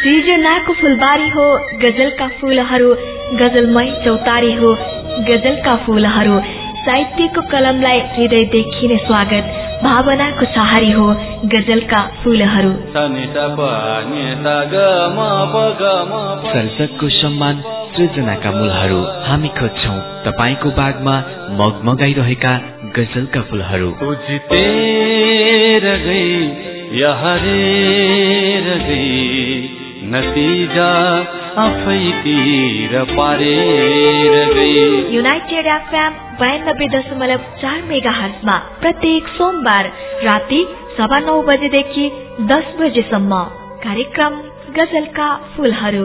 सृजनाको फुलबारी हो गजलका फूलहरू, गजलमय चौतारी हो गजलका फूलहरू। साहित्यको कलमलाई हृदयदेखि नै स्वागत, भावनाको सहारी हो गजलका फूलहरू। सर्जकको सम्मान, सृजनाका मूलहरू। हामी खोज्छौं तपाईको बागमा मगमगाइरहेका गजलका फूलहरू। नतिजा आफैतिर पारेर गई। युनाइटेड एफएम 92.4 मेगाहर्ट्जमा प्रत्येक सोमबार राति 9:15 बजेदेखि 10 बजेसम्म कार्यक्रम गजलका फूलहरू।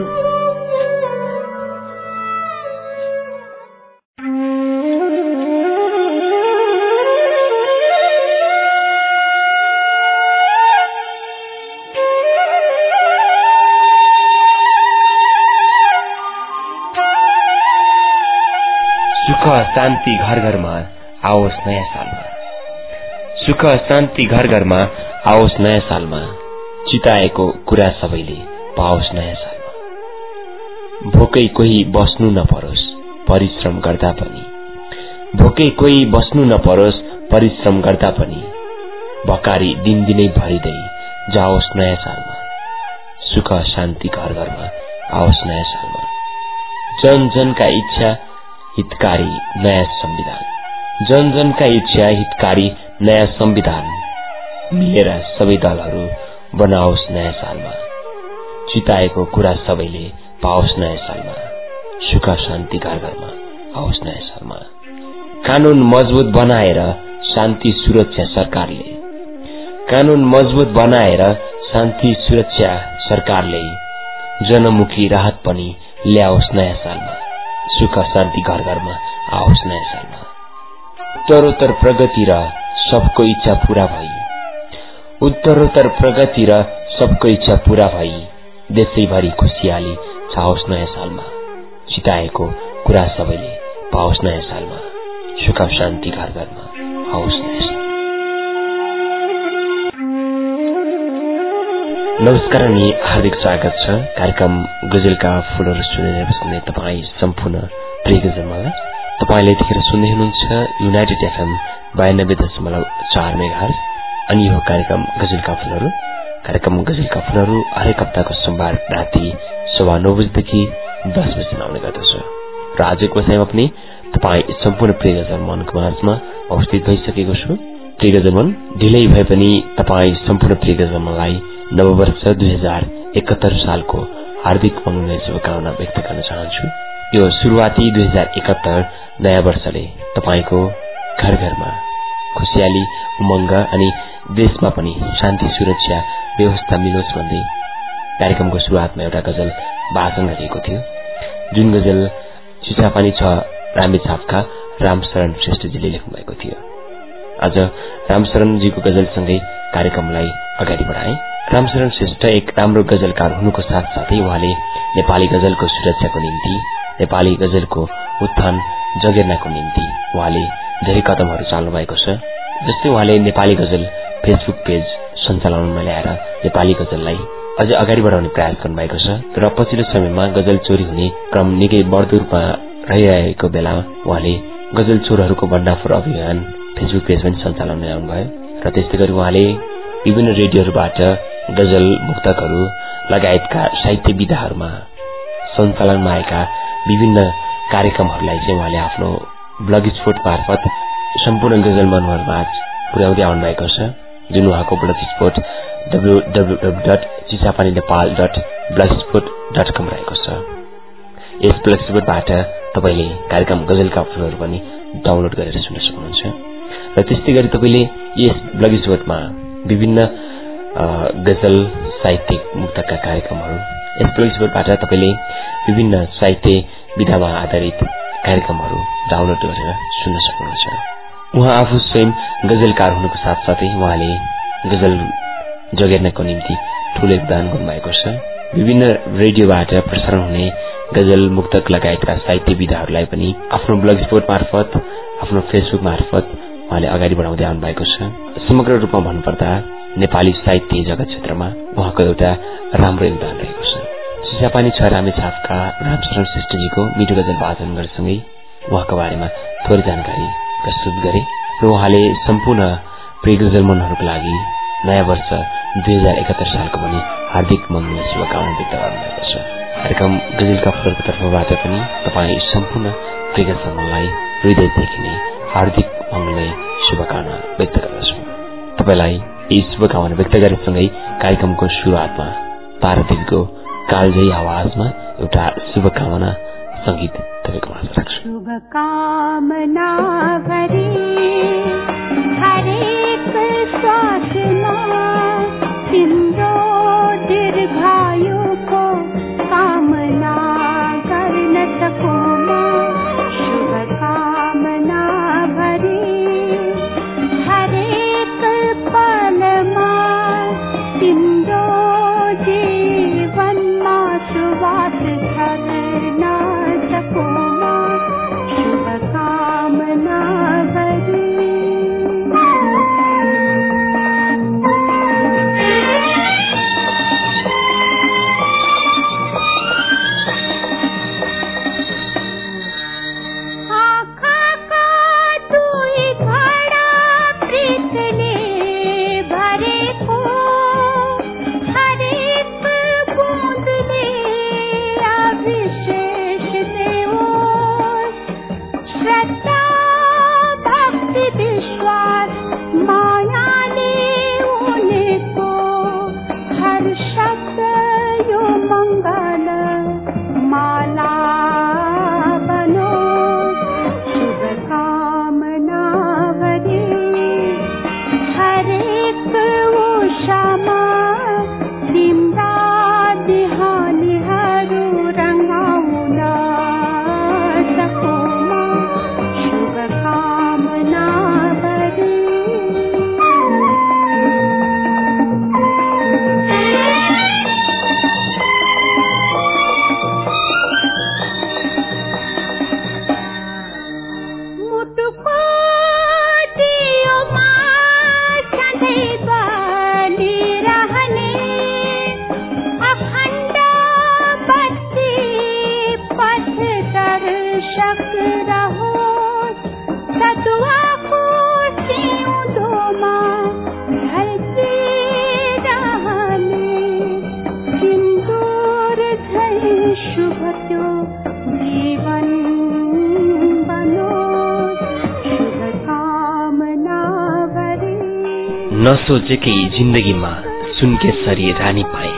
सुख शान्ति घर घरमा आओस् नयाँ सालमा। सुख शान्ति घर घरमा आओस् नयाँ सालमा। चिताएको कुरा सबैले पाओस् नयाँ सालमा। भोकै कोही बस्नु नपरोस् परिश्रम गर्दा पनि। भोकै कोही बस्नु नपरोस् परिश्रम गर्दा पनि। भकारी दिनदिनै भरिँदै जाओस् नयाँ सालमा। सुख शान्ति घर घरमा आओस् नयाँ सालमा। जन जनका इच्छा हितकारी नयाँ संविधान। जन जनका इच्छा हितकारी नयाँ संविधान। मिलेर सबै दलहरू बनाओस् नयाँ सालमा। चिताएको कुरा सबैले पाओस् नयाँ सालमा। सुख शान्ति घर घरमा आओस् नयाँ सालमा। कानून मजबुत बनाएर शान्ति सुरक्षा सरकारले। कानून मजबुत बनाएर शान्ति सुरक्षा सरकारले जनमुखी राहत पनि ल्याओस् नयाँ सालमा। सुख शान्ति घर घरमा आओस् नयाँ सालमा। उत्तरोत्तर प्रगति र सबको इच्छा पूरा भई। उत्तरोत्तर प्रगति र सबको इच्छा पूरा भई देशैभरि खुशियाली छाओस् नयाँ सालमा। चिताएको कुरा सबैले पाओस् नयाँ सालमा। सुख शान्ति घर घरमा आओस् नयाँ सालमा। नमस्कार अनि हार्दिक स्वागत छ कार्यक्रम गजलका फूलहरू सुनेर बस्ने तपाईँ सम्पूर्ण प्रिय गजलमाला। तपाईँले यतिखेर सुन्दै हुनुहुन्छ युनाइटेड एफएम 92.4 मेगाहर्ट्ज अनि यो कार्यक्रम गजलका फूलहरू। कार्यक्रम गजलका फूलहरू हरेक हप्ताको सोमबार राति 9:15 बजेदेखि 10 बजे आउने गर्दछ र आजको समयमा पनि तपाईँ सम्पूर्ण प्रिय गजल मनको माझमा अवस्थित भइसकेको छु। प्रिय गजलमन, ढिलै भए पनि तपाईँ सम्पूर्ण प्रिय गजलमनलाई नववर्ष 2071 सालको हार्दिक मनोनय शुभकामना व्यक्त गर्न चाहन्छु। यो सुरुवाती 2071 नयाँ वर्षले तपाईको घर घरमा खुशियाली उमंग अनि देशमा पनि शान्ति सुरक्षा व्यवस्था मिलोस् भन्दै कार्यक्रमको सुरुवातमा एउटा गजल वाचन गरिएको थियो, जुन गजल चिसापानी छ रामेछापका रामशरण श्रेष्ठजीले लेख्नु भएको थियो। आज रामशरणजीको गजलसँगै कार्यक्रमलाई अगाडि बढाए। रामशरण श्रेष्ठ एक राम्रो गजलकार हुनुको साथसाथै उहाँले नेपाली गजलको सुरक्षाको निम्ति, नेपाली गजलको उत्थान जगेर्नाको निम्ति उहाँले धेरै कदमहरू चाल्नु भएको छ। जस्तै उहाँले नेपाली गजल फेसबुक पेज सञ्चालनमा ल्याएर नेपाली गजललाई अझ अगाडि बढाउने प्रयास गर्नुभएको छ र पछिल्लो समयमा गजल चोरी हुने क्रम निकै बढ्दो रूपमा रहिरहेको बेला उहाँले गजल चोरहरूको भण्डाफोर अभियान फेसबुक पेज पनि सञ्चालन ल्याउनुभयो र त्यस्तै गरी उहाँले विभिन्न रेडियोहरूबाट गजल मुक्तकहरू लगायतका साहित्य विधाहरूमा सञ्चालनमा आएका विभिन्न कार्यक्रमहरूलाई चाहिँ उहाँले आफ्नो ब्लग स्पोर्ट मार्फत सम्पूर्ण गजल मनहरूमा पुर्याउँदै आउनु भएको छ, जुन उहाँको ब्लग स्पोर्ट www.chisapaninepal.blogspot.com रहेको छ। यस ब्लग स्पोर्टबाट तपाईले कार्यक्रम गजलका फूलहरू पनि डाउनलोड गरेर सुन्न सक्नुहुन्छ र त्यस्तै गरी तपाईले यस ब्लग स्पोर्टमा विभिन्न गजल साहित्यिक मुक्तका कार्यक्रमहरू, यस ब्लग स्पोर्टबाट तपाईले विभिन्न साहित्य विधामा आधारित कार्यक्रमहरू डाउनलोड गरेर सुन्न सक्नुहुन्छ। उहाँ आफू स्वयं गजलकार हुनुको साथसाथै उहाँले गजल जगेर्नको निम्ति ठूलो योगदान गर्नुभएको छ। विभिन्न रेडियोबाट प्रसारण हुने गजल मुक्तक लगायतका साहित्य विधाहरूलाई पनि आफ्नो ब्लग स्पोर्ट मार्फत, आफ्नो फेसबुक मार्फत उहाँले अगाडि बढाउँदै आउनु भएको छ। समग्र रूपमा भन्नुपर्दा नेपाली साहित्य जगत क्षेत्रमा उहाँको एउटा राम्रो योगदान रहेको छ। चिसापानी छ रामेछापका रामशरण श्रेष्ठजीको मिठो गजल वाचन गर्सँगै उहाँको बारेमा थोरै जानकारी प्रस्तुत गरे र उहाँले सम्पूर्ण प्रिय गजल मनहरूको लागि नयाँ वर्ष 2071 सालको पनि हार्दिक मङ्गल शुभकामना व्यक्त गर्नुभएको छ। कार्यक्रम गजलका फुलहरूको तर्फबाट पनि तपाईँ सम्पूर्ण प्रिय गजल मनलाई हृदयदेखि नै हार्दिक मङ्गलमय शुभकामना व्यक्त गर्दछु। तपाईलाई यी शुभकामना व्यक्त गरेसँगै कार्यक्रमको सुरुवातमा तारादेवीको कालजयी आवाजमा एउटा शुभकामना संगीत तपाईँको माझ राख्छु। शुभकामना भरी हरेक श्वासमा तिम्रो दीर्घायुको कामना गर्न सकूँ म। शुभकामना भरी हरेक पलमा तिम्रो जीवनमा सुवास छर्न सकूँ म। शुभकामना भरी नसोचेकै जिन्दगीमा सुनकेसरी रानी पाए,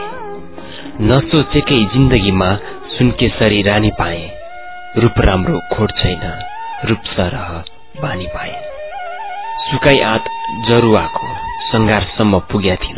नसोचेकै जिन्दगीमा सुनकेसरी रानी पाए। रूप राम्रो खोट छैन, रूप सरह बानी पाए। सुकाई आँत जरुवाको संगारसम्म पुग्या थिन,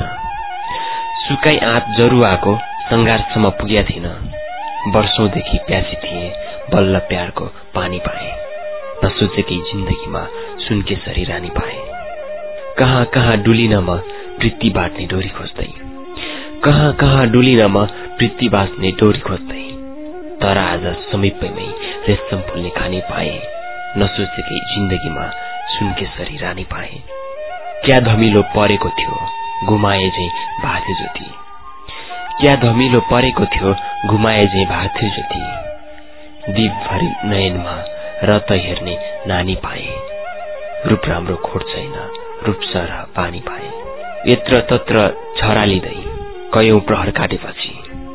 सुकाई आँत जरुवाको संगारसम्म पुग्या थिन। वर्षौंदेखि प्यासी थिए, बल्ल प्यारको पानी पाए। नसोचेकै जिन्दगीमा सुनकेसरी रानी पाए। कहाँ कहाँ डुलिन म प्रीति बाट्ने डोरी खोज्दै, कहाँ कहाँ डुलिन म प्रीति बाट्ने डोरी खोज्दै। तर आज समीपमै रेशम फुल्ने खानी पाए। नसोचेकै जिन्दगीमा सुनकेसरी रानी पाए। क्या धमिलो परेको थियो घुमाए झै भाथे ज्योति, क्या धमिलो परेको थियो घुमाए झै भाथे ज्योति। दीपभरि नयनमा रत हेर्ने नानी पाए। रूप राम्रो खोट छैन, रूप सरह पानी पाए। यत्र तत्र छरालिँदै कयौं प्रहर काटेपछि,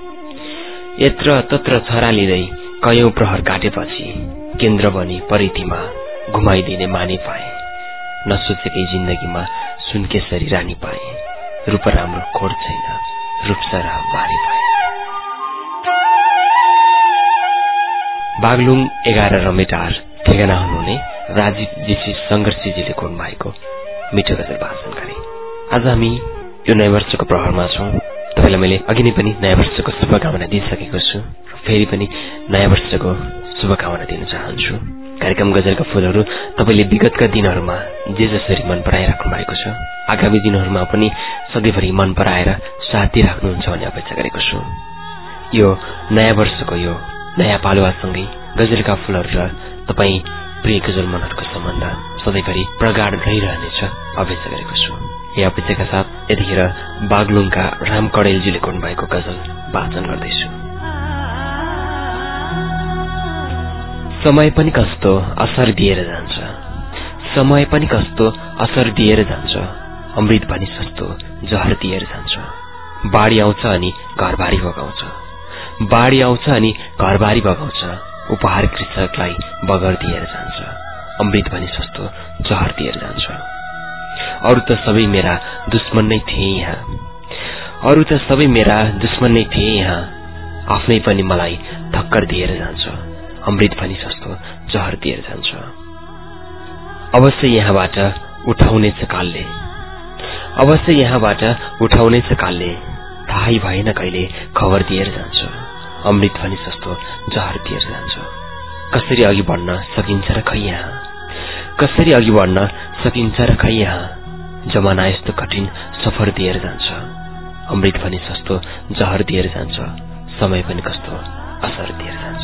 यत्र तत्र छरालिँदै कयौं प्रहर काटेपछि। केन्द्र बनी परिधिमा घुमाइदिने मानी पाए। नसोचेकै जिन्दगीमा सुनकेसरी रानी पाए। रूप राम्रो खोट छैन, रूप सरह पानी पाए। बागलुङ 11 रमेटार ठेगाना हुनुहुने राजीव जीसी संघर्षजीले कोन भएको मिठो गजल भाषण गरे। आज हामी यो नयाँ वर्षको प्रहरमा छौं। तपाईलाई मैले अघि नै पनि नयाँ वर्षको शुभकामना दिइसकेको छु, फेरि पनि नयाँ वर्षको शुभकामना दिन चाहन्छु। कार्यक्रम गजलका फूलहरू तपाईले विगतका दिनहरूमा जे जसरी मन पराइराख्नु भएको छ, आगामी दिनहरूमा पनि सधैँभरि मन पराएर साथ दिइराख्नुहुन्छ भन्ने अपेक्षा गरेको छु। यो नयाँ वर्षको यो नयाँ पालुवासँगै गजलका फूलहरू र तपाई प्रिय गजल मनहरूको सम्बन्ध सधैँभरि प्रगाढ रहिरहनेछ अपेक्षा गरेको छु। यही अपेक्षाका साथ यतिखेर बागलुङका राम कडेलजीले कोन भएको गजल वाचन गर्दैछु। समय पनि कस्तो असर दिएर जान्छ, समय पनि कस्तो असर दिएर जान्छ, अमृत पनि सस्तो जहर दिएर जान्छ। बाढी आउँछ अनि घरबारी बगाउँछ, बाढी आउँछ अनि घरबारी बगाउँछ, उपहार कृषकलाई बगर दिएर जान्छ, अमृत पनि सस्तो जहर दिएर जान्छ। अरू त सबै मेरा दुश्मन नै थिए यहाँ, अरू त सबै मेरा दुश्मन नै थिए यहाँ, आफ्नै पनि मलाई ठक्कर दिएर जान्छ, अमृत पनि सस्तो जहर दिएर जान्छ। अवश्य यहाँबाट उठाउनेछ कालले, अवश्य यहाँबाट उठाउनेछ कालले, थाहै भएन कहिले खबर दिएर जान्छ, अमृत पनि सस्तो जहर दिएर जान्छ। कसरी अघि बढ्न सकिन्छ र खै यहाँ, कसरी अघि बढ्न सकिन्छ र खै यहाँ, जमाना यस्तो कठिन सफर दिएर जान्छ, अमृत पनि सस्तो जहर दिएर जान्छ, समय पनि कस्तो असर दिएर जान्छ।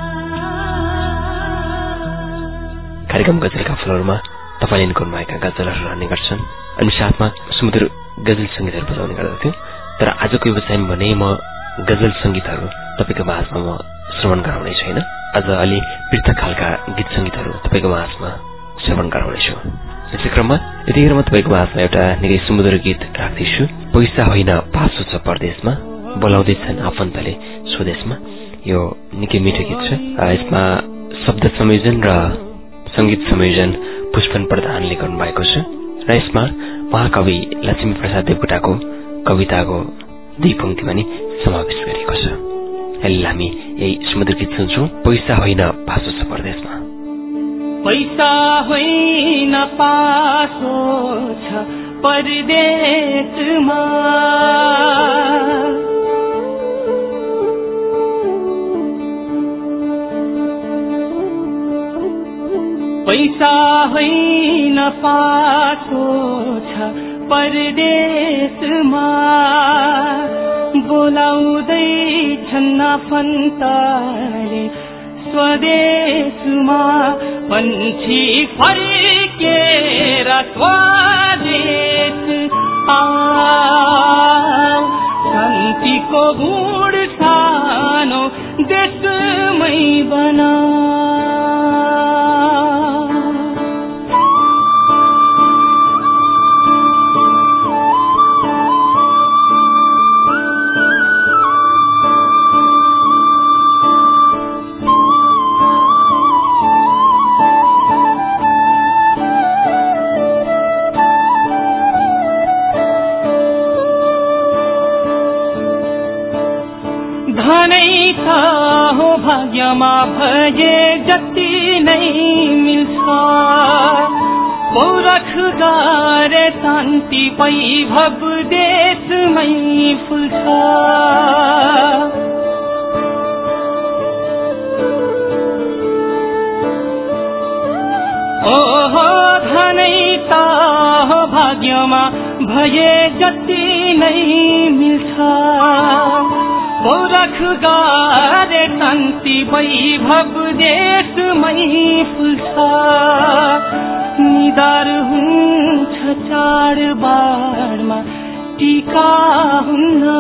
कार्यक्रम गजलका फुलहरूमा तपाईँले गुनमाएका गजलहरू रहने गर्छन् अनि साथमा सुमधुर गजल संगीतहरू बजाउने गर्दथ्यो। तर आजको व्यवसायमा भने म गजल संगीतहरू तपाईँको माझमा म श्रवण गराउने छैन। आज अलि पृथक खालका गीत संगीतहरू तपाईँको माझमा श्रवण गराउनेछु। यसै क्रममा यतिखेर म तपाईँको माझमा एउटा निकै सुमधुर गीत राख्दैछु। पैसा होइन पासो छ परदेशमा, बोलाउँदैछन् आफन्तले स्वदेशमा। यो निकै मिठो गीत छ। यसमा शब्द संयोजन र संगीत संयोजन पुष्पन प्रधानले गर्नुभएको छ र यसमा महाकवि लक्ष्मी प्रसाद देवकोटाको कविताको 2 पंक्ति पनि समावेश गरिएको छ। अहिले हामी यही सुमधुर गीत सुन्छौं। पैसा होइन पासो छ परदेशमा। पैसा होइन पासो छ परदेशमा, पैसा होइन पासो छ परदेशमा, बोलाउँदैछन् आफन्तले स्वदेशमा, पन्छी फर्केर स्वदेश आऊ, शान्तिको गुड सानो देशमै बना। भाग्यमा भए जति नै मिल्छ, पौरख गरे शान्ति वैभव देशमै फुल्छ। ओहो धनै त भाग्यमा भए जति नै मिल्छ, पौरख गरे शान्ति वैभव देशमै फुल्छ। निदार हुन्छ चाडबाडमा टीका हुन्न,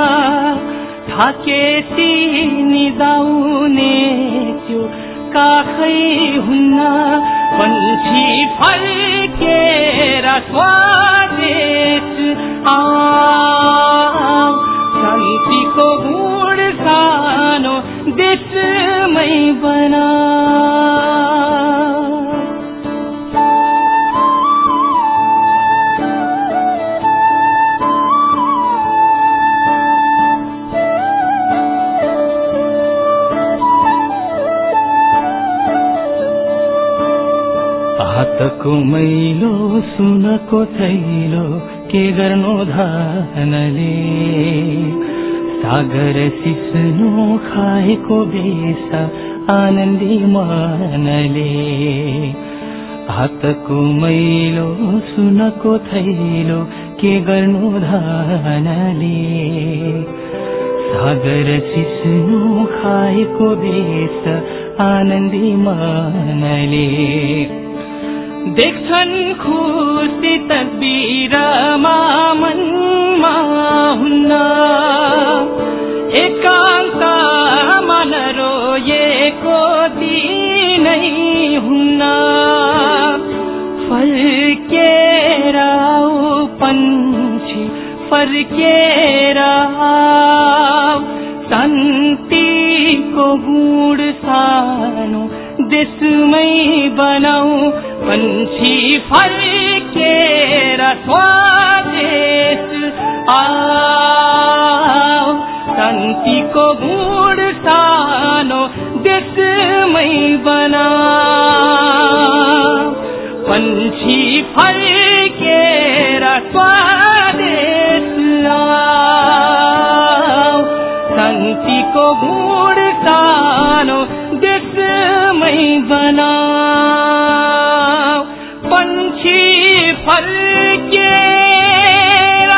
थाकेसी निदाउने त्यो काखै हुन्न। पन्छी फर्केर स्वदेश आऊ, शान्तिको गुड सानो देशमै बना। हातको मैलो सुनको थैलो के गर्नु धनले, सागर सिस्नो खाएको बेस आनन्दी मनले। हातको मैलो सुनको थैलो के गर्नु धनले, सागर सिस्नो खाएको बेस आनन्दी मनले। देख्छन् खुसी तस्बिरमा मनमा हुन्न, एकान्तमा नरोएको दिन पछि फर्केर शान्तिको गुड सानो देशमै बनाऊ पंछी फर्केर स्वदेश आओ शान्तिको गुड सानो देशमै बनाऊ पंछी फर्केर स्वदेश आओ शान्तिको गुड सानो देशमै बनाऊ पंछी फर्केर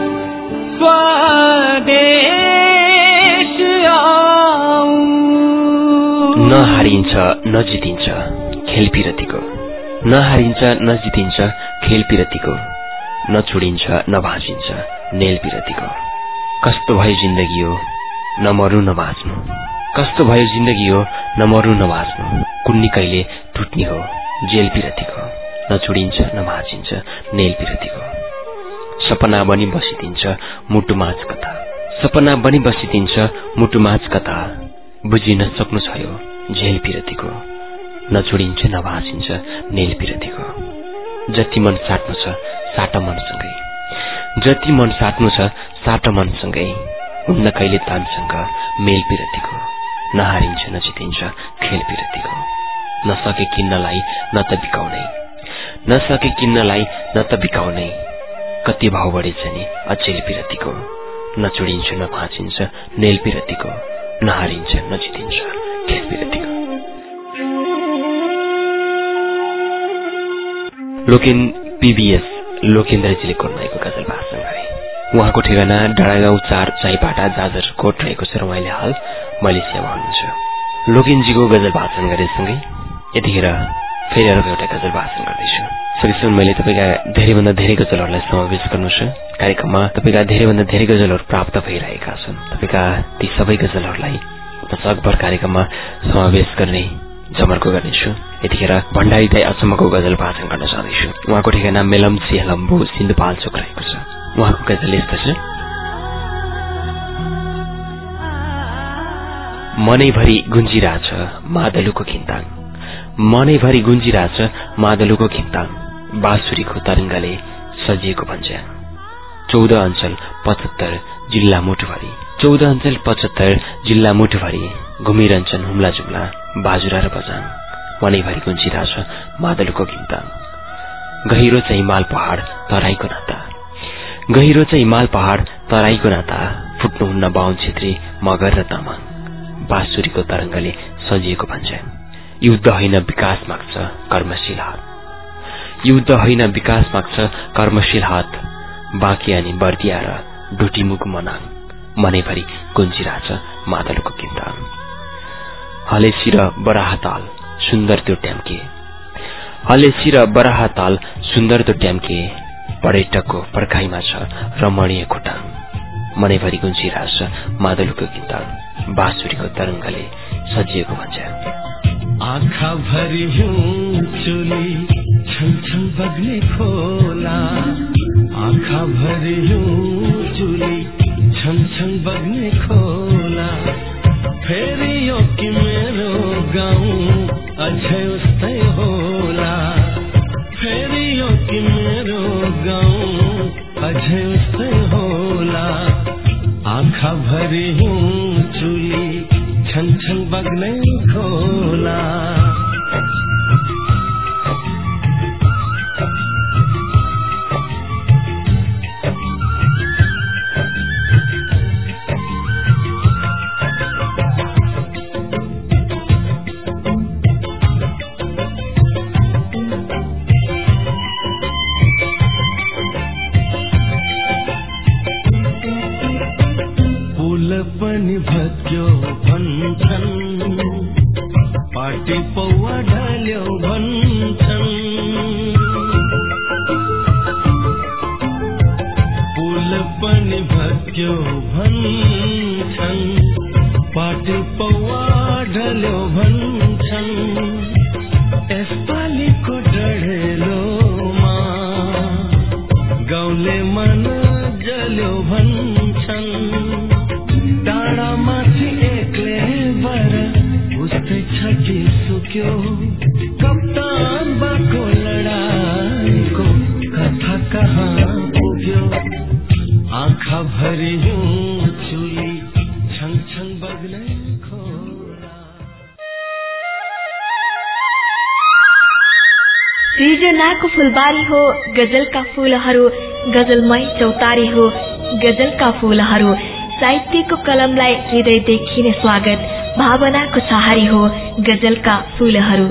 स्वदेश आओ। नहारिन्छ नजितिन्छ खेल पिरतीको, नहारिन्छ नजितिन्छ खेल पिरतीको, नछोडिन्छ नभाँचिन्छ नेल पिरतीको। कस्तो भयो जिन्दगी हो नमर्नु नबाँच्नु, कस्तो भयो जिन्दगी हो नमर्नु नबाँच्नु, कुन्नी कहिले टुट्ने हो जेल पिरतीको, नछोडिन्छ नभाँचिन्छ नेल पिरतीको। सपना बनी बसिदिन्छ मुटुमाझ कथा, सपना बनी बसिदिन्छ मुटुमाझ कथा, बुझिन सक्नु छ यो झेल पिरतीको, नछोडिन्छ नभाँचिन्छ नेल पिरतीको। जति मन साट्नु छ साट मनसँगै, जति मन साट्नु छ साट मनसँगै, हुन्न कहिले तानसँग मेल पिरतीको, नहारिन्छ नजितिन्छ खेल पिरतीको। नसके किन्नलाई न त बिकाउनै, नसके किन्नलाई न त बिकाउनै, कति भाव बढेछ नि अचेल पिरतीको, नछोडिन्छ नभाँचिन्छ नेल पिरतीको, नहारिन्छ नजितिन्छ खेल पिरतीको। लोकेन पीबीएस लोकेन्द्रजीले कोर्माएको गजल भाषण गरे। उहाँको ठेगाना डाँडागाउँ 4 चाइपाटा जाजरकोट रहेको छ र उहाँले हाल मलेसियामा हुनुहुन्छ। लोकेनजीको गजल भाषण गरेसँगै यतिखेर फेरि अर्को एउटा गजल भाषण गर्दैछु। सकेसम्म मैले तपाईँका धेरैभन्दा धेरै गजलहरूलाई समावेश गर्नु छ। कार्यक्रममा तपाईँका धेरैभन्दा धेरै गजलहरू प्राप्त भइरहेका छन्। तपाईँका ती सबै गजलहरूलाई सकभर कार्यक्रममा समावेश गर्ने जमर्को गर्नेछु। यतिखेर भण्डारी दाई अचम्मको गजल भाषण गर्न चाहन्छु। उहाँको ठेगाना मेलम्ची हेलम्बु सिन्धुपाल्चोक रहेको छ। उहाँको गजल यस्तो छ। मनैभरि गुन्जिरहेछ मादलुको खिन्ताङ, मनैभरि गुन्जिरहेछ मादलुको खिन्ताङ, बाँसुरीको तरङ्गले सजिएको भन्ज्याङ। 14 अञ्चल 75 जिल्ला मुठुभरि, 14 अञ्चल 75 जिल्ला मुठुभरि, घुमिरहन्छन् हुम्ला जुम्ला बाजुरा र बजाङ। मनैभरि गुन्जिरहेछ मादलुको खिन्ताङ, गहिरो चाहिँ हिमाल पहाड तराईको नाता, गहिरो चाहिँ हिमाल पहाड तराईको नाता, फुट्नुहुन्न बाहुन छेत्री मगर र तामाङ, बाँसुरीको तरङ्गले सजिएको भन्ज्याङ। युद्ध होइन विकास माग्छ कर्मशील हात, युद्ध होइन विकास माग्छ कर्मशील हात, बाँकी अनि बर्दिया र डुटीमुख मनाङ, मनैभरि गुन्जिरहेछ मादलुको खिन्ताङ। हलेसी र बराहताल सुन्दर त्यो ट्याम्के, हलेसी र बराहताल सुन्दर त्यो ट्याम्के, पर्यटकको पर्खाइमा छ रमणीय खोटाङ, मनैभरि गुन्जिरहेछ मादलुको खिन्ताङ, बाँसुरीको तरङ्गले सजिएको भन्ज्याङ। आँखा भरि हिउँ चुली छमछम बग्ने खोला, आँखा भरि हिउँ चुली छमछम बग्ने खोला, फेरि यो कि मेरो गाउँ अझै उस्तै होला, फेरि यो कि मेरो गाउँ अझै उस्तै होला, आँखा भरि हिउँ चुली छमछम बग्ने खोला। पनि भत्क्यो भन्छन्, पार्टी पौवा ढल्यो भन्छन्, पुल पनि भत्क्यो भन्छन्, पार्टी पौवा ढल्यो भन्छन्, यसपालिको डढेलोमा गाउँले मन ढल्यो भन्छन् डाँडामाथि एक्लै बर उस्तै छ कि सुक्यो कप्तान बाको लडाईको कथा कहाँ पुग्यो आँखा भरि चुली छङ छङ बग्ने खोला। सृजनाको फुलबारी हो गजलका फूलहरू, गजलमय चौतारी हो गजलका फूलहरू। साहित्यको कलमलाई हृदयदेखि नै स्वागत, भावनाको छहारी हो गजलका फूलहरू।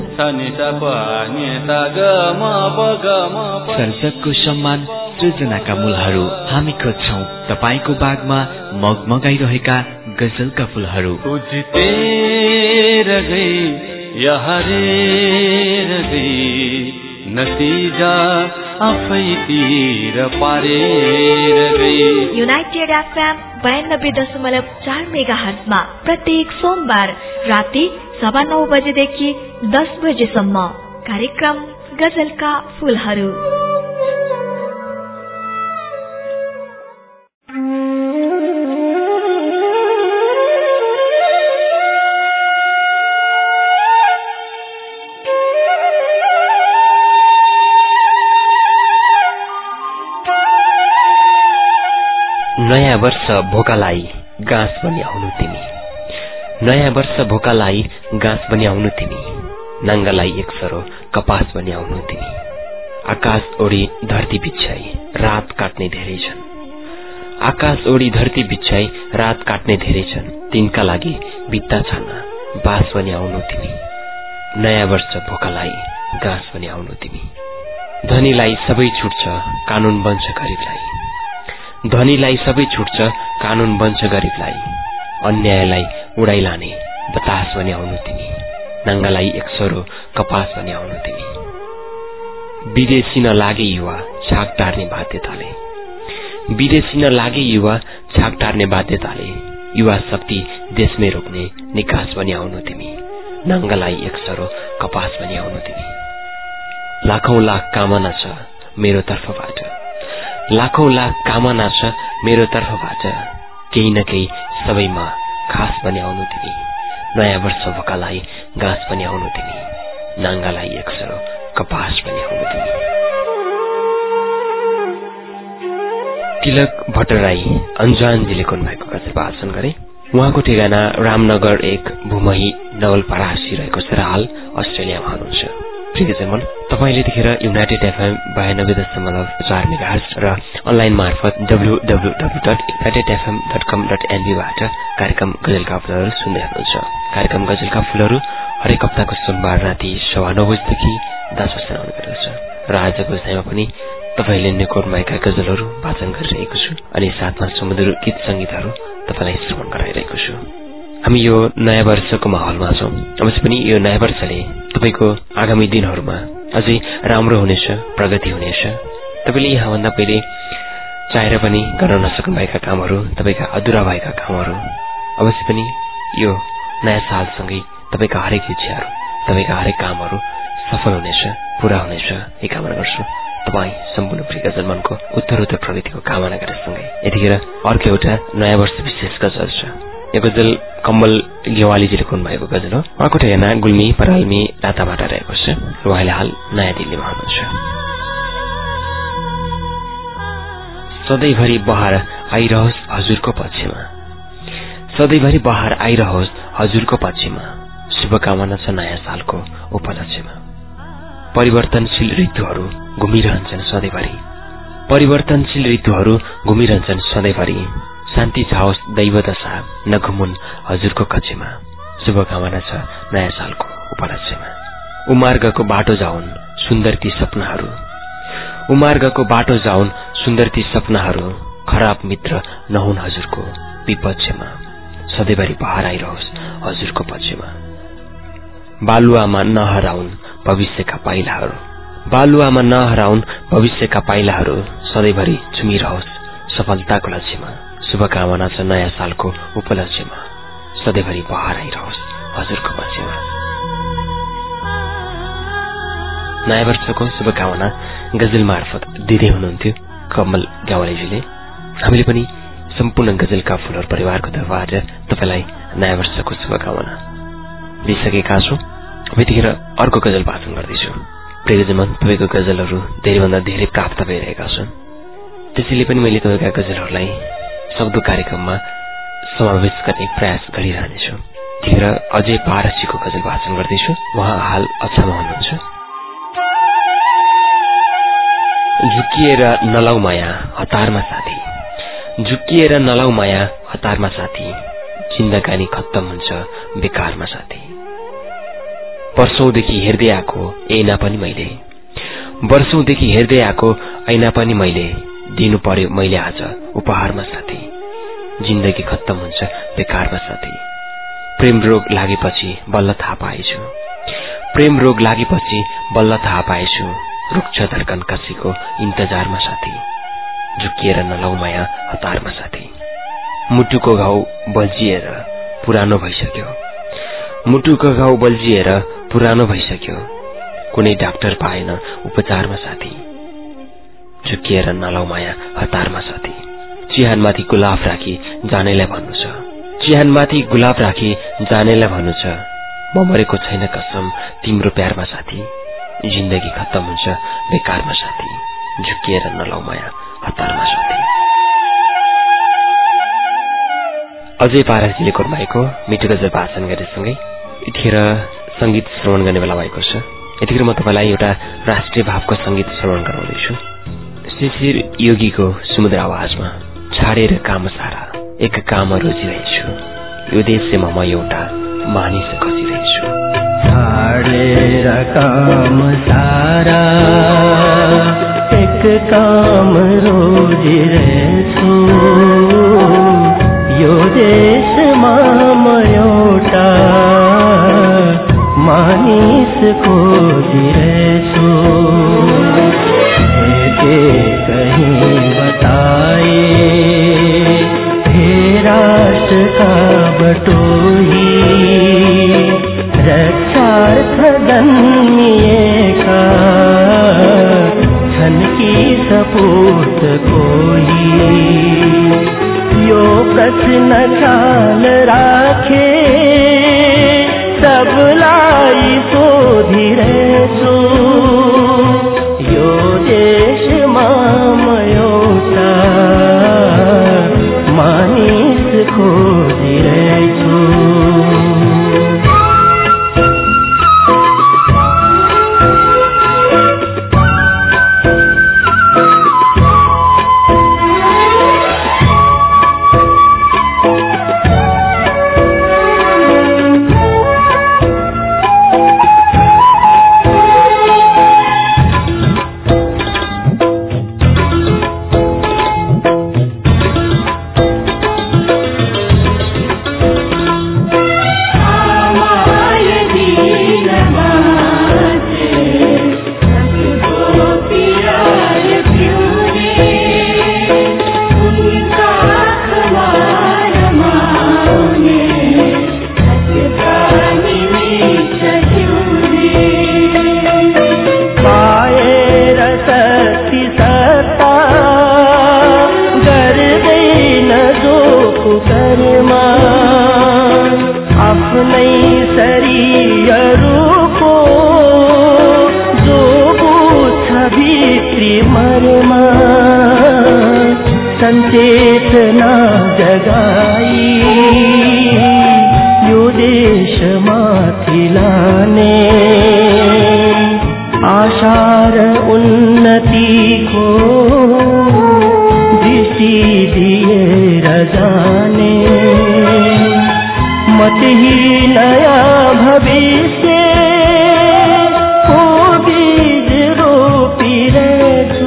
सर्जकको सम्मान, सृजनाका मूलहरू। हामी खोज्छौं तपाईको बागमा मगमगाइरहेका गजलका फूलहरू। नतिजा आफैतिर पारेर गई। युनाइटेड एफएम 92.4 मेगाहर्ट्जमा प्रत्येक सोमबार राति 9:15 बजेदेखि 10 बजेसम्म कार्यक्रम गजलका फूलहरू। नयाँ वर्ष भोकालाई गाँस बनी आउनु तिमी, नयाँ वर्ष भोकालाई गाँस बनी आउनु तिमी, नाङ्गालाई एक सरो कपास बनी आउनु तिमी। आकाश ओडी धरती बिछ्याई रात काट्ने धेरै छन्, आकाश ओडी धरती बिछ्याई रात काट्ने धेरै छन्। तिनका लागि बित्ता छान्न बास बनी आउनु तिमी, नयाँ वर्ष भोकालाई गाँस बनी आउनु तिमी। धनीलाई सबै छुट्छ कानून बन्छ गरिबलाई, धनीलाई सबै छुट्छ कानून बन्छ गरिबलाई। अन्यायलाई उडाइलाने बतास बनी आउनु तिमी, नाङ्गालाई एक सरो कपास बनी आउनु तिमी। विदेशी नलागे युवा छाक टार्ने बाध्यताले, विदेशी नलागे युवा छाक टार्ने बाध्यताले। युवा शक्ति देशमै रोक्ने निकास बनी आउनु तिमी, नाङ्गालाई एक सरो कपास बनी आउनु तिमी। लाखौं लाख कामना छ मेरो तर्फबाट, लाखौं लाख कामना छ मेरो तर्फबाट। केही न केही सबैमा खास बनी आउनु तिमी, नयाँ वर्ष भोकालाई गाँस बनी आउनु तिमी, नाङ्गालाई एक सरो कपास बनी आउनु तिमी। तिलक भट्टराई अन्जानजीले भएको गजल वाचन गरे। उहाँको ठेगाना रामनगर 1 भूमही नवलपरासी रहेको छ र हाल अस्ट्रेलियामा हुनुहुन्छ। प्रियजनमन, तपाईले यतिखेर युनाइटेड एफएम 92.4 मेगाहर्ट्ज र अनलाइन मार्फत www.unitedfm.com.nb बाट कार्यक्रम गजलका फूलहरू सुन्दै हुनुहुन्छ। कार्यक्रम गजलका फूलहरू हरेक हप्ताको सोमबार राति 9:15 बजेदेखि 10 बजे आउने गरेको छ र आजको समयमा पनि तपाईले नेकोरमाइका गजलहरू वाचन गरिरहेको छु अनि साथमा सुमधुर गीत संगीतहरू तपाईलाई श्रवण गराइरहेको छु। हामी यो नयाँ वर्षको माहौलमा छौं। अवश्य पनि यो नयाँ वर्षले तपाईको आगामी दिनहरूमा अझै राम्रो हुनेछ, प्रगति हुनेछ। तपाईले यहाँभन्दा पहिले चाहेर पनि गर्न नसक्नु भएका कामहरू, तपाईका अधुरा भएका कामहरू अवश्य पनि यो नयाँ सालसँगै तपाईका हरेक इच्छाहरू, तपाईका हरेक कामहरू सफल हुनेछ, पूरा हुनेछ यही कामना गर्छु। तपाई सम्पूर्ण प्रियजन मनको उत्तरोत्तर प्रगतिको कामना गरेसँगै यतिखेर अर्को एउटा नयाँ वर्ष विशेष गजल छ। यो गजल कम्बल गेवालीजीले लेख्नु भएको गजल हो। उहाँको ठेगाना गुल्मी पराल्मी राताबाट रहेको छ र उहाँले हाल नयाँ दिल्लीमा हुनुहुन्छ। सधैँभरि बहार आइरहोस् हजुरको पक्षमा, सधैँभरि बहार आइरहोस् हजुरको पक्षमा। शुभकामना छ नयाँ सालको उपलक्ष्यमा। परिवर्तनशील ऋतुहरू घुमिरहन्छन् सधैँभरि, परिवर्तनशील ऋतुहरू घुमिरहन्छन् सधैँभरि। शान्ति छाओस् दैव दशा नघुमुन् हजुरको कक्षमा। शुभकामना छ नयाँ सालको उपलक्ष्यमा। उमार्गको बाटो जाउन् सुन्दर ती सपनाहरू, उमार्गको बाटो जाउन् सुन्दर ती सपनाहरू। खराब मित्र नहुन् हजुरको विपक्षमा। सधैँभरि बहार आइरहोस् हजुरको पक्षमा। बालुवामा नहराउन् भविष्यका पाइलाहरू, बालुवामा नहराउन् भविष्यका पाइलाहरू। सधैँभरि झुमिरहोस् सफलताको लक्ष्यमा। शुभकामना छ नयाँ सालको उपलक्ष्यमा। सधैँभरि बहार आइरहोस् हजुरको पक्षमा। नयाँ वर्षको शुभकामना गजल मार्फत दिँदै हुनुहुन्थ्यो कमल गावालीजीले। हामीले पनि सम्पूर्ण गजलका फूलहरु परिवारको तर्फबाट तपाईलाई नयाँ वर्षको शुभकामना दिइसकेका छौं। यतिखेर अर्को गजल वाचन गर्दैछु। प्रियजन, तपाईको गजलहरु धेरैभन्दा धेरै प्राप्त भइरहेका छन्। त्यसैले पनि मैले तपाईका गजलहरुलाई शब्द कार्यक्रममा समावेश गर्ने प्रयास गरिरहनेछु। यतिखेर अजय पारसीको गजल वाचन गर्दैछु। उहाँ हाल अछाममा हुनुहुन्छ। झुकिएर नलाउ माया हतारमा साथी, झुकिएर नलाउ माया हतारमा साथी, जिन्दगानी खत्तम हुन्छ बेकारमा साथी। वर्षौंदेखि हेर्दै आएको ऐना पनि मैले, वर्षौंदेखि हेर्दै आएको ऐना पनि मैले, दिनु पर्यो मैले आज उपहारमा साथी, जिन्दगी खत्तम हुन्छ बेकारमा साथी। प्रेम रोग लागेपछि बल्ल थाहा पाएछु, प्रेम रोग लागेपछि बल्ल थाहा पाएछु, रुक्छ धड्कन कसैको इन्तजारमा साथी, झुकिएर नलाउ माया हतारमा साथी। मुटुको घाउ बल्झिएर पुरानो भइसक्यो, मुटुको घाउ बल्झिएर पुरानो भइसक्यो, कुनै डाक्टर पाएन उपचारमा साथी, झुकिएर नलाउ माया हतारमा साथी। चिहानमाथि गुलाब राखी जानेलाई भन्नु छ, चिहानमाथि गुलाब राखी जानेलाई भन्नु छ, म मरेको छैन कसम तिम्रो प्यारमा साथी, जिन्दगी खत्तम हुन्छ बेकारमा साथी, झुकिएर नलाउ माया हतारमा साथी। अजय पारसीले कोर्माएको मिठो गजल वाचन गरेसँगै यतिखेर संगीत श्रवण गर्ने बेला भएको छ। यतिखेर म तपाईलाई एउटा राष्ट्रिय भावको संगीत श्रवण गराउँदैछु। शिशिर योगीको सुमधुर आवाजमा छाडेर काम सारा एक काम रोजिरहेछु, यो देशमा म एउटा मानिस खोजिरहेछु। छाडेर काम सारा एक काम रोजिरहेछु, यो देशमा म एउटा मानिस खोजिरहेछु। कहीं बताए हे राष्ट्र का बटोही, रक्षार्थ दन्मिएका छन् की सपूत कोही, यो प्रश्न ख्याल राखे सबलाई सोधिरहेछु, यो देशमा म एउटा मानिस खोजिरहेछु। चेतना जगाई यो देश माथि लाने, आशार उन्नति को दृष्टि दिएर जाने, मत ही नया भविष्य को बीज रोपिरहेछु।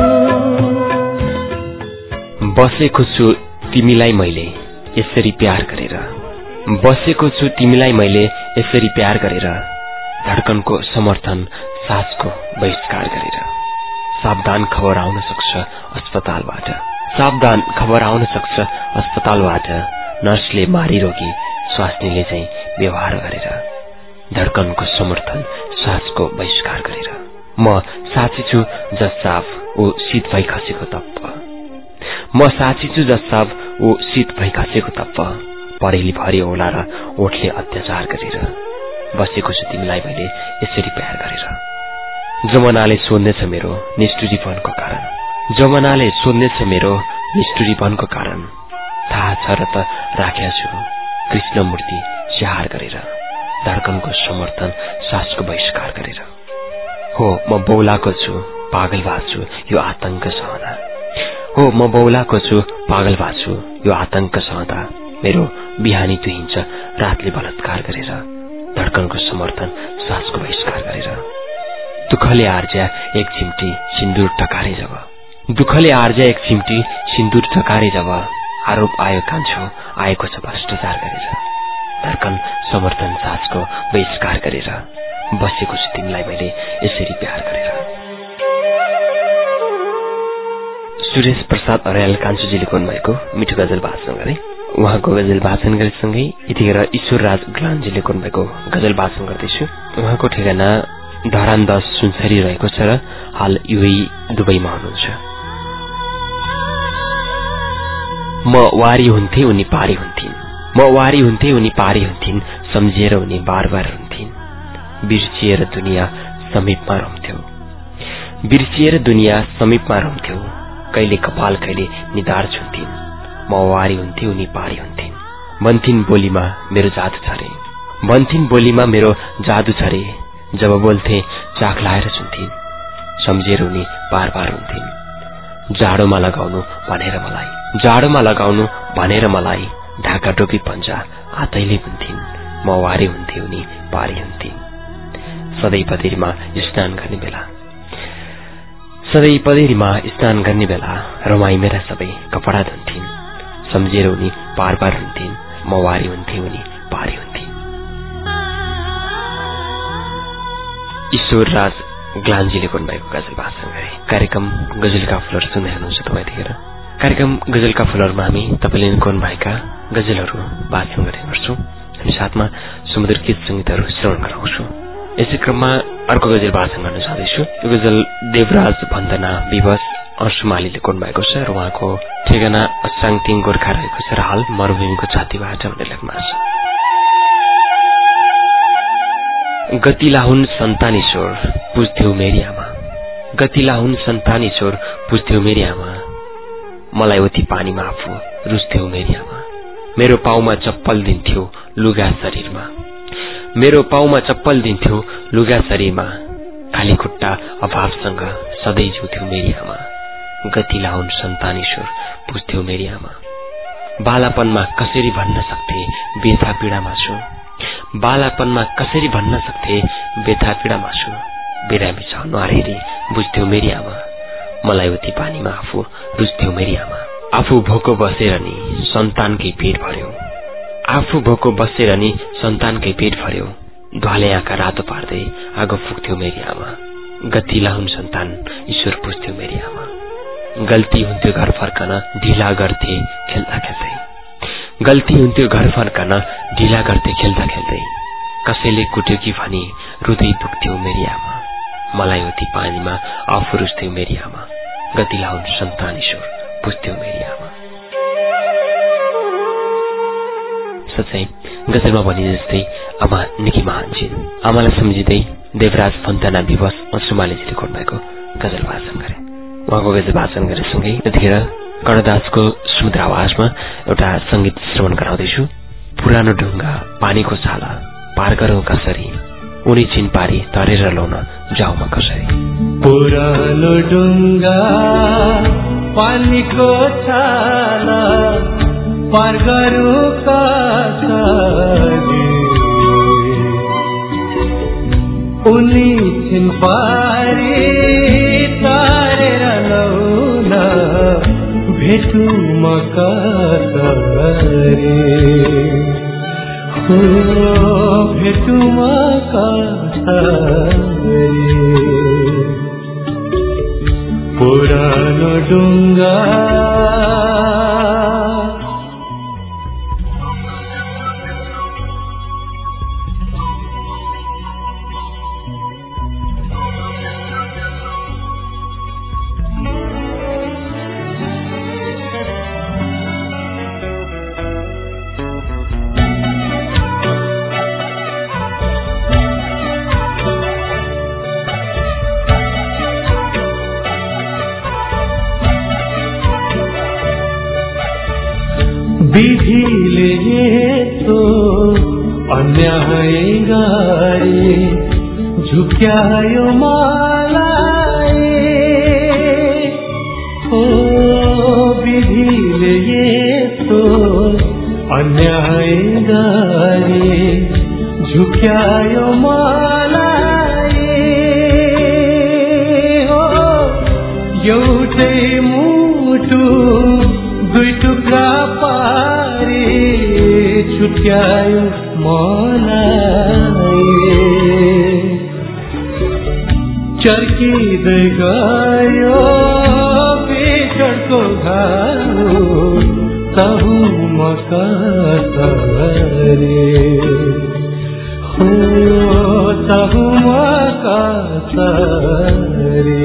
बसेको छु तिमीलाई मैले यसरी प्यार गरेर, बसेको छु तिमीलाई मैले यसरी प्यार गरेर, धड्कनको समर्थन सासको बहिष्कार गरेर। सावधान खबर आउन सक्छ अस्पतालबाट, सावधान खबर आउन सक्छ अस्पतालबाट, नर्सले मारी रोगी स्वास्नीले चाहिँ व्यवहार गरेर, धड्कनको समर्थन सासको बहिष्कार गरेर। म साथी छु जस साफ ऊ शीत भई खसेको तप्प, म साँची छु जस्ता ऊ शीत भई खसेको तप्प परेली भरि होला र ओठले अत्याचार गरेर बसेको छु तिमीलाई मैले यसरी प्यार गरेर। जमनाले सोध्नेछ मेरो निष्ठुरीपनको कारण, जमनाले सोध्नेछ मेरो निष्ठुरीपनको कारण, थाहा छ र त राखेको छु कृष्ण मूर्ति स्याहार गरेर, धड्कनको समर्थन सासको बहिष्कार गरेर। हो म बौलाको छु पागल भाछु यो आतंक सहँदा, हो म बौलाको छु पागल भाछु यो आतंक सहँदा, मेरो बिहानी तुहिन्छ रातले बलात्कार गरेर, धड्कनको समर्थन सासको बहिष्कार गरेर। दुःखले आर्ज्या एक चिम्टी सिन्दूर टकारे जब, दुःखले आर्ज्या एक चिम्टी सिन्दूर टकारे जब, आरोप आयो कान्छो आएको छ भ्रष्टाचार गरेर, धड्कन समर्थन सासको बहिष्कार गरेर, बसेको छु तिमीलाई मैले यसरी प्यार गरेर। सुरेश प्रसाद अर्याल कान्छोजीले गर्नुभएको मिठो गजल वाचन गरे। उहाँको गजल वाचन गरेसँगै यतिखेर ईश्वरराज ग्लानजीले गर्नुभएको गजल वाचन गर्दैछु। उहाँको ठेगाना धरान 10 सुनसरी रहेको छ र हाल युएई दुबईमा हुनुहुन्छ। म वारी हुन्थे उनी पारी हुन्थिन्, म वारी हुन्थे उनी पारी हुन्थिन्, सम्झिएर उनी बार बार हुन्थिन्, बिर्सिएर दुनिया समीपमा रम्थ्यो, बिर्सिएर दुनिया समीपमा रम्थ्यो, कहिले कपाल कहिले निधार छुन्थिन्, म वारी हुन्थे उनी पारी हुन्थिन्, भन्थिन् बोलीमा मेरो जादु छ रे, भन्थिन् बोलीमा मेरो जादु छ रे, जब बोल्थे चाख लाएर सुन्थिन्, सम्झेर उनी बार बार हुन्थिन्, जाडोमा लगाउनु भनेर मलाई, जाडोमा लगाउनु भनेर मलाई, ढाका टोपी पन्जा हातैले बुन्थिन्, म वारी हुन्थे उनी पारी हुन्थिन्, सधैँ पदेरीमा स्नान गर्ने बेला, सधैँ पदेरीमा स्नान गर्ने बेला, रमाई मेरा सबै कपडा धुन्थिन्, सम्झेर उनी बार बार हुन्थिन्, म वारी हुन्थे उनी पारी हुन्थिन्। ईश्वरराज ग्लानजीले गर्नुभएको गजल वाचन गरे। कार्यक्रम गजलका फुलहरू सुन्दै हुनुहुन्छ तपाईँ यतिखेर। कार्यक्रम गजलका फुलहरूमा हामी तपाईँले गर्नुभएका गजलहरू वाचन गर्ने गर्छौँ। हामी साथमा सुमधुर गीत सङ्गीतहरू श्रवण गराउँछौँ। यसै क्रममा अर्को गजल वाचन गर्न चाहँदैछु। यो गजल देवराज भन्दना विवश अर्सुमालीले गर्नुभएको छ र उहाँको ठेगाना साङटिङ गोर्खा रहेको छ र हाल मरुभूमिको छातीबाट भन्ने लेखमा छ। गतिला हुन् सन्तानी छोर पुज्थ्यौ मेरी आमा, गतिला हुन् सन्तानी छोर पुज्थ्यौ मेरी आमा, मलाई उति पानीमा आफू रुस्थ्यौ मेरी आमा, मेरो पाउमा चप्पल दिन्थ्यो लुगा शरीरमा, मेरो पाउमा चप्पल दिन्थ्यो लुगा शरीरमा, खाली खुट्टा अभावसँग सधैँ जिउँथ्यौ मेरी आमा, गतिला हुन् सन्तानी छोर पुज्थ्यौ मेरी आमा, बालापनमा कसरी भन्न सक्थे बेथा पीडामा छु, बालापनमा कसरी भन्न सक्थे बेथा पीडामा छु, बिरामी छ नहेरी बुझ्थ्यौ मेरी आमा, मलाई उति पानीमा आफू रुस्थ्यौ मेरी आमा, आफू भोको बसेर नि सन्तानकै पेट भर्यो, आफू भोको बसेर नि सन्तानकै पेट भर्यो, ध्वाले आँखा रातो पार्दै आगो फुक्थ्यौ मेरी आमा, गतिला हुन् सन्तान ईश्वर पुज्थ्यौ मेरी आमा, गल्ती हुन्थ्यो घर फर्कन ढिला गर्थे खेल्दा खेल्दै, गल्ती हुन्थ्यो घर फर्कन ढिला गर्थे खेल्दा खेल्दै, कसैले कुट्यो कि भनी रुँदै दुख्थ्यौ मेरी आमा, मलाई उति पानीमा आफू रुस्थ्यौ मेरी आमा, गतिला हुन् सन्तान ईश्वर पुज्थ्यौ मेरी आमा। साँच्चै गजलमा भने जस्तै आमा निकै महान छिन्। आमालाई सम्झिँदै देवराज भन्दना विवश अर्सुमालीजीले गर्नुभएको गजल वाचन गरे। उहाँको गजल वाचन गरेसँगै यतिखेर कर्णदासको सुमधुर आवाजमा एउटा संगीत श्रवण गराउँदैछु। पुरानो ढुङ्गा पानीको छाला पार गरौँ कसरी, उनी चिन पारी तरेर लाउन जाउमा कसरी, पुरानो ढुङ्गा पानीको छाला पार गरौँ कसरी, उनी चिन पारी तरेर लाउन भेटौँ म कसरी, भेटौँ म कसरी, पुरानो ढुङ्गा विधिले यस्तो अन्याय गरे झुक्यायो मलाई ओ विधिले यस्तो अन्याय गरे झुक्यायो मलाई हो एउटै मुटु दुई टुक्रा पारे छुट्यायो मलाई चर्किँदै गयो बेचडको घाउ तहु म कसरे हो तहु म कसरे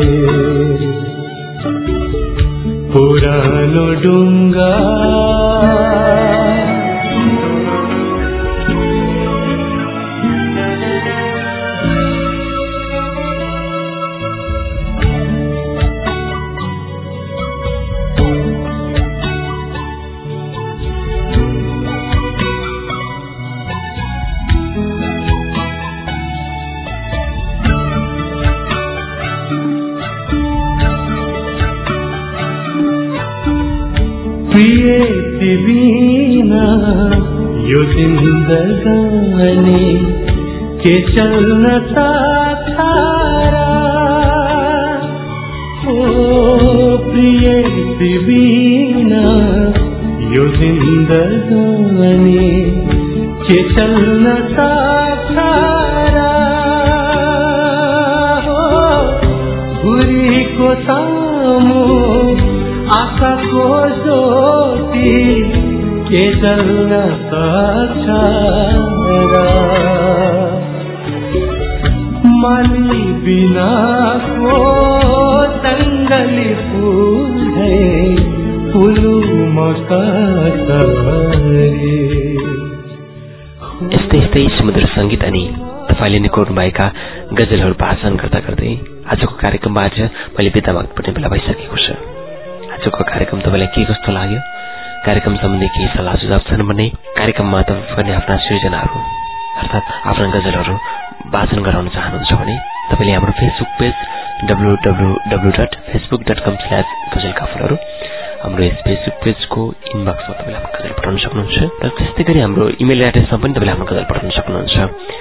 पुरानो डुङ्गा प्रिय बिना यो जिन्दगानी के चल्न सारा ओ प्रिय बिना यो जिन्दगानी के चल्न सारा भुरीको सामु आँखाको ज्योति के जल्न सक्छ र माली बिनाको जङ्गली फुल फुलु म कसरी। यस्तै समुद्र संगीत अनि तपाईले निकोर्नु भएका गजलहरू भाषण गर्दा गर्दै आजको कार्यक्रमबाट मैले बिदा माग्नुपर्ने बेला भइसकेको छ। आजको कार्यक्रम तपाईलाई के कस्तो लाग्यो? कार्यक्रम सम्बन्धी केही सल्लाह सुझाव छन् भने कार्यक्रममा तपाईले आफ्ना सृजनाहरू अर्थात् आफ्ना गजलहरू वाचन गराउन चाहनुहुन्छ भने तपाईले हाम्रो फेसबुक पेज www.facebook.com/गजलकाफुलहरू हाम्रो यस फेसबुक पेजको इनबक्समा तपाईले आफ्नो गजल पठाउन सक्नुहुन्छ र त्यस्तै गरी हाम्रो इमेल एड्रेसमा पनि तपाईले आफ्नो गजल पठाउन सक्नुहुन्छ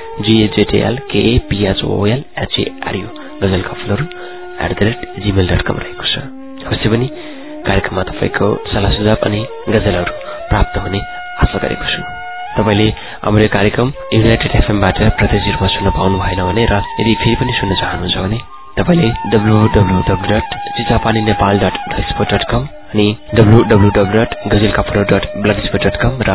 GAJTLKAPHOL@RU गजलकाफुलहरू@gmail.com रहेको छ। अवश्य पनि कार्यक्रममा तपाईको सल्लाह सुझाव अनि गजलहरू प्राप्त हुने आशा गरेको छु। तपाईले हाम्रो कार्यक्रम युनाइटेड एफएमबाट प्रत्यक्ष रूपमा सुन्न पाउनु भएन भने र यदि फेरि पनि सुन्न चाहनुहुन्छ भने तपाईले www.chichapaninepal.blogspot.com अनि www.gajalkafular.blogspot.com र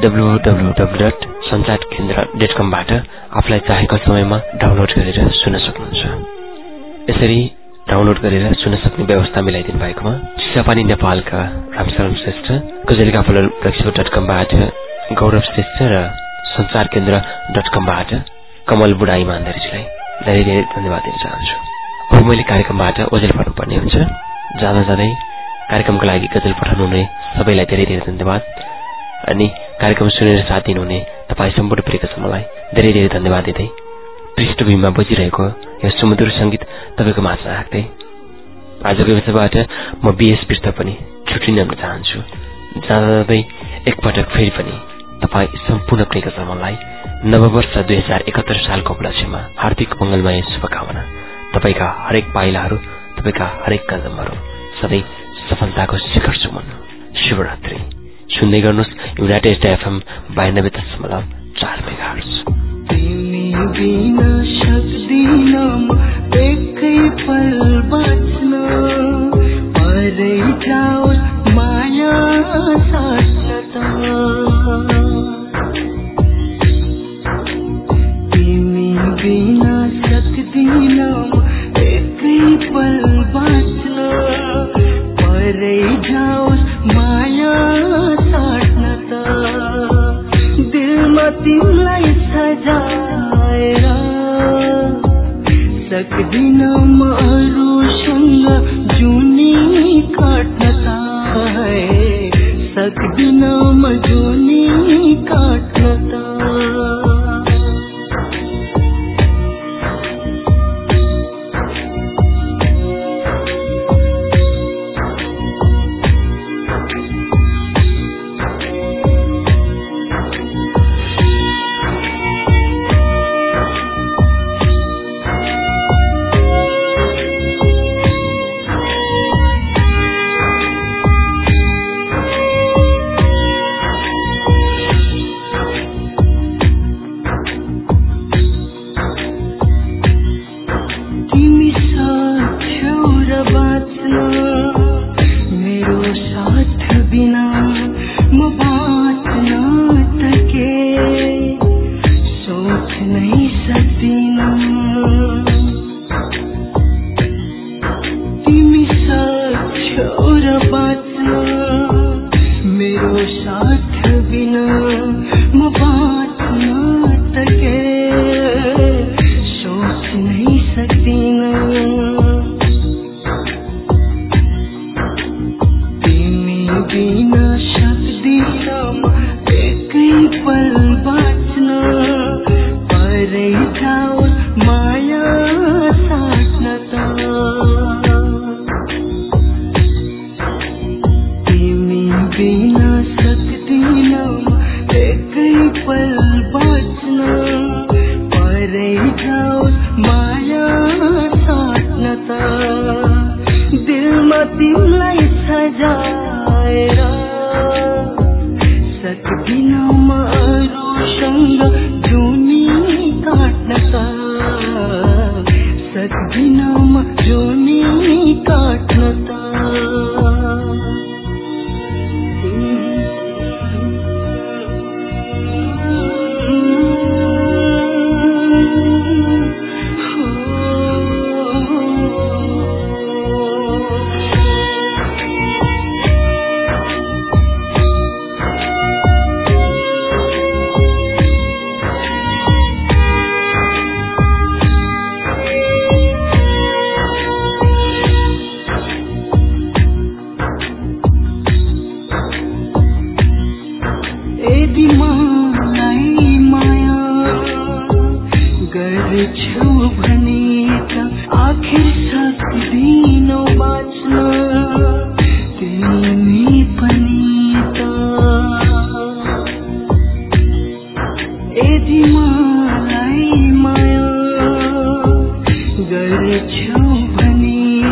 www.sancharkendra.com बाट आफूलाई चाहेको समयमा डाउनलोड गरेर सुन्न सक्नुहुन्छ। यसरी डाउनलोड गरेर सुन्न सक्ने व्यवस्था मिलाइदिनु भएकोमा चिसापानी नेपालका रामशरण श्रेष्ठ, गजलकाफुलर.blogspot.com बाट गौरव श्रेष्ठ र सञ्चारकेन्द्र.com बाट कमल बुढाई मान्दरीजीलाई धेरै धेरै धन्यवाद दिन चाहन्छु। अब मैले कार्यक्रमबाट ओजेल पर्नुपर्ने हुन्छ। जाँदा जाँदै कार्यक्रमको लागि गजल पठाउनु हुने सबैलाई धेरै धेरै धन्यवाद अनि कार्यक्रम सुनेर साथ दिनुहुने तपाईँ सम्पूर्ण प्रियजनलाई धेरै धेरै धन्यवाद दिँदै पृष्ठभूमिमा बजिरहेको यो सुमधुर संगीत तपाईको माझ राख्दै आजको विषयबाट म बीएस पृष्ठ पनि छुट्टिन चाहन्छु। जाँदै एकपटक फेरि पनि तपाई सम्पूर्ण प्रियजनलाई नववर्ष 2071 सालको उपलक्ष्यमा हार्दिक मंगलमय शुभकामना। तपाईका हरेक पाइलाहरू, तपाईका हरेक कदमहरू सधैँ सफलताको शिखर छुमन। शुभरात्रि। सुन्दै गर्नुहोस् युनाइटेड एफएम 92.4 मेगाहर्ज। तिमी बिना सक्दिन एकै पल बाँच्न, परै जाओस् माया साट्न त। तिमी बिना सक्दिन एकै पल बाँच्न, परै जाओस् माया साट्न त। दिलमा तिमीलाई सजाएर सक्दिन म अरूसँग जुनी काट्न त। सक्दिन म जोनी काट्न त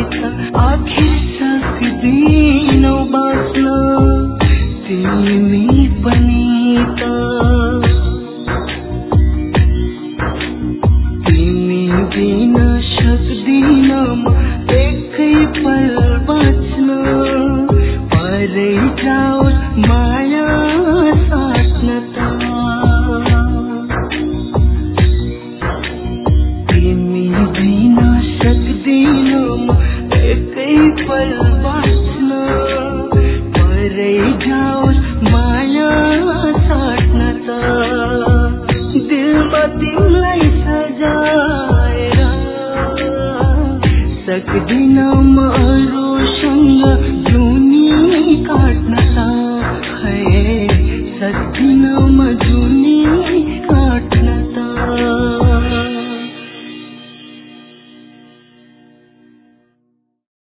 तिमी